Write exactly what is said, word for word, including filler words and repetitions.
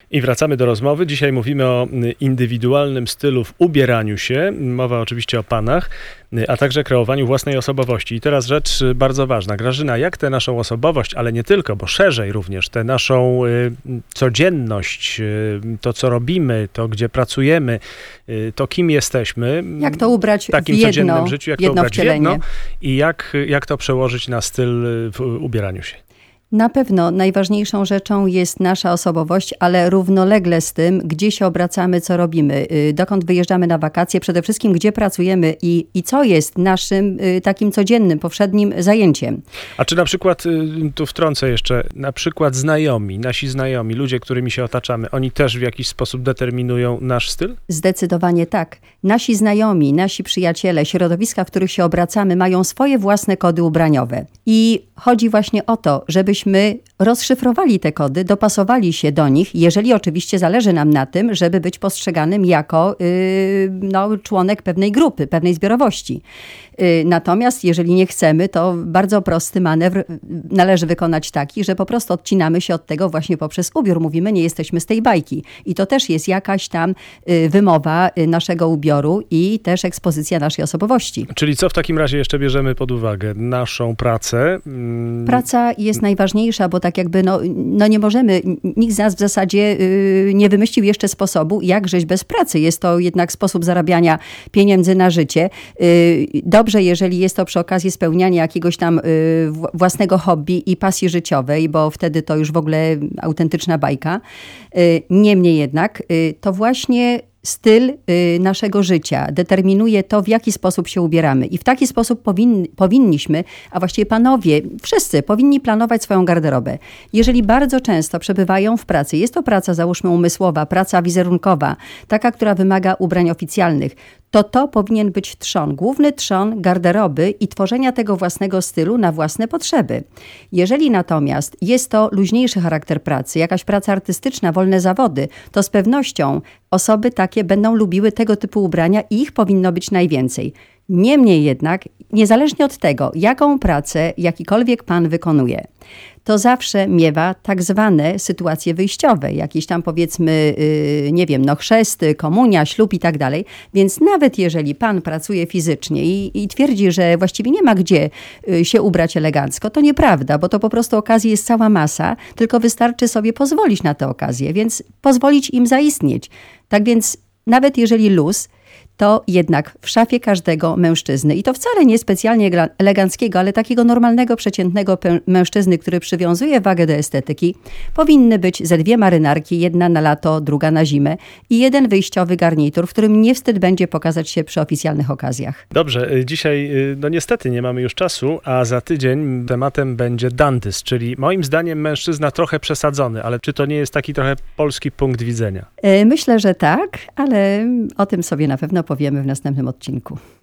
I wracamy do rozmowy. Dzisiaj mówimy o indywidualnym stylu w ubieraniu się. Mowa oczywiście o panach, a także kreowaniu własnej osobowości. I teraz rzecz bardzo ważna. Grażyna, jak tę naszą osobowość, ale nie tylko, bo szerzej również, tę naszą y, codzienność, y, to co robimy, to gdzie pracujemy, y, to kim jesteśmy. Jak to ubrać w takim w jedno, codziennym życiu, jak to jedno ubrać w jedno i jak, jak to przełożyć na styl w ubieraniu się. Na pewno najważniejszą rzeczą jest nasza osobowość, ale równolegle z tym, gdzie się obracamy, co robimy, dokąd wyjeżdżamy na wakacje, przede wszystkim gdzie pracujemy i, i co jest naszym takim codziennym, powszednim zajęciem. A czy na przykład, tu wtrącę jeszcze, na przykład znajomi, nasi znajomi, ludzie, którymi się otaczamy, oni też w jakiś sposób determinują nasz styl? Zdecydowanie tak. Nasi znajomi, nasi przyjaciele, środowiska, w których się obracamy, mają swoje własne kody ubraniowe. I chodzi właśnie o to, żebyśmy rozszyfrowali te kody, dopasowali się do nich, jeżeli oczywiście zależy nam na tym, żeby być postrzeganym jako yy, no, członek pewnej grupy, pewnej zbiorowości. Yy, natomiast jeżeli nie chcemy, to bardzo prosty manewr należy wykonać taki, że po prostu odcinamy się od tego właśnie poprzez ubiór. Mówimy, nie jesteśmy z tej bajki. I to też jest jakaś tam yy, wymowa yy, naszego ubioru i też ekspozycja naszej osobowości. Czyli co w takim razie jeszcze bierzemy pod uwagę? Naszą pracę? Hmm. Praca jest najważniejsza, bo tak jakby no, no nie możemy, nikt z nas w zasadzie yy, nie wymyślił jeszcze sposobu, jak żyć bez pracy. Jest to jednak sposób zarabiania pieniędzy na życie. Yy, dobrze, jeżeli jest to przy okazji spełniania jakiegoś tam yy, własnego hobby i pasji życiowej, bo wtedy to już w ogóle autentyczna bajka. Yy, niemniej jednak yy, to właśnie styl y, naszego życia determinuje to, w jaki sposób się ubieramy. I w taki sposób powinni, powinniśmy, a właściwie panowie, wszyscy powinni planować swoją garderobę. Jeżeli bardzo często przebywają w pracy, jest to praca, załóżmy, umysłowa, praca wizerunkowa, taka, która wymaga ubrań oficjalnych, to to powinien być trzon, główny trzon garderoby i tworzenia tego własnego stylu na własne potrzeby. Jeżeli natomiast jest to luźniejszy charakter pracy, jakaś praca artystyczna, wolne zawody, to z pewnością osoby takie będą lubiły tego typu ubrania i ich powinno być najwięcej. Niemniej jednak, niezależnie od tego, jaką pracę jakikolwiek pan wykonuje, to zawsze miewa tak zwane sytuacje wyjściowe, jakieś tam powiedzmy, yy, nie wiem, no chrzesty, komunia, ślub i tak dalej. Więc nawet jeżeli pan pracuje fizycznie i, i twierdzi, że właściwie nie ma gdzie yy, się ubrać elegancko, to nieprawda, bo to po prostu okazji jest cała masa, tylko wystarczy sobie pozwolić na tę okazję, więc pozwolić im zaistnieć. Tak więc nawet jeżeli luz, to jednak w szafie każdego mężczyzny. I to wcale nie specjalnie eleganckiego, ale takiego normalnego, przeciętnego mężczyzny, który przywiązuje wagę do estetyki, powinny być ze dwie marynarki, jedna na lato, druga na zimę i jeden wyjściowy garnitur, w którym nie wstyd będzie pokazać się przy oficjalnych okazjach. Dobrze, dzisiaj no niestety nie mamy już czasu, a za tydzień tematem będzie dantys, czyli moim zdaniem mężczyzna trochę przesadzony, ale czy to nie jest taki trochę polski punkt widzenia? Myślę, że tak, ale o tym sobie na pewno powiemy w następnym odcinku.